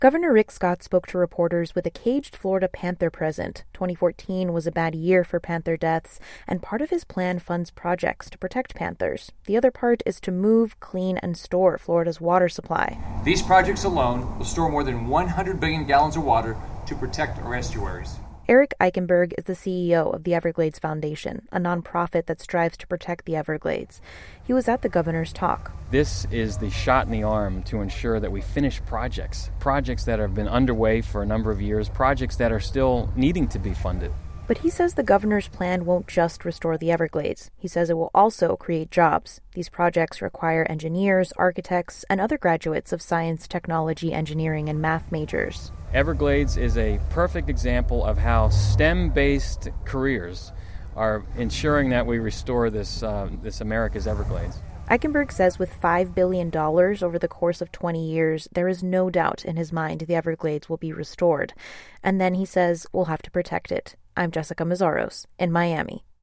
Governor Rick Scott spoke to reporters with a caged Florida panther present. 2014 was a bad year for panther deaths, and part of his plan funds projects to protect panthers. The other part is to move, clean, and store Florida's water supply. These projects alone will store more than 100 billion gallons of water to protect our estuaries. Eric Eichenberg is the CEO of the Everglades Foundation, a nonprofit that strives to protect the Everglades. He was at the governor's talk. This is the shot in the arm to ensure that we finish projects that have been underway for a number of years, projects that are still needing to be funded. But he says the governor's plan won't just restore the Everglades. He says it will also create jobs. These projects require engineers, architects, and other graduates of science, technology, engineering, and math majors. Everglades is a perfect example of how STEM-based careers are ensuring that we restore this America's Everglades. Eichenberg says with $5 billion over the course of 20 years, there is no doubt in his mind the Everglades will be restored. And then he says we'll have to protect it. I'm Jessica Mazzaros in Miami.